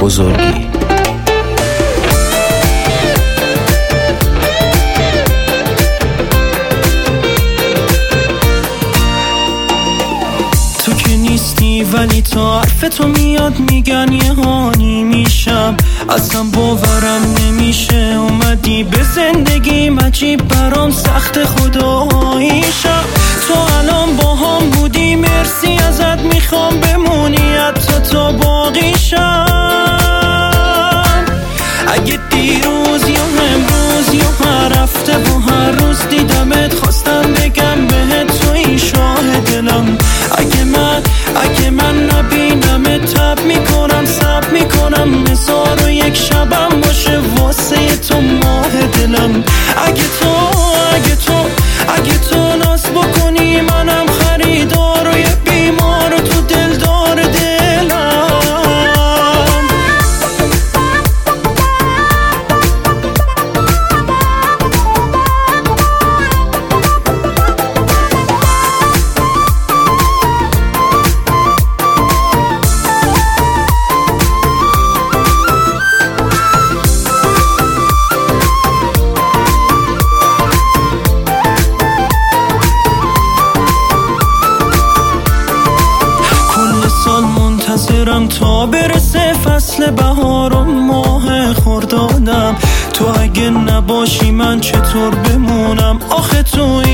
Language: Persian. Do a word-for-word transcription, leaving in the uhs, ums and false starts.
بزرگی. تو که نیستی ولی تا حرف تو میاد میگن یه هانی میشم، اصلا باورم نمیشه اومدی به زندگیم، عجیب برام سخت خداییشم. تو الان با هم بودی مرسی ازت میخوام بمونی حتی تا باقیشم. اگه دیروز یا امروز یا هر هفته و هر روز دیدمت خواستم بگم بهت توی شاه دلم. اگه من اگه من نبینمت تب میکنم سب میکنم نزار و یک شبم باشه واسه تو ماه دلم. اگه تو اگه تو اگه تو ناز بکنی منم خریدار و یه بیمار و تو دلدار دلم. منتظرم تا برسه فصل بهار و ماه خردادم. تو اگه نباشی من چطور بمونم آخه توی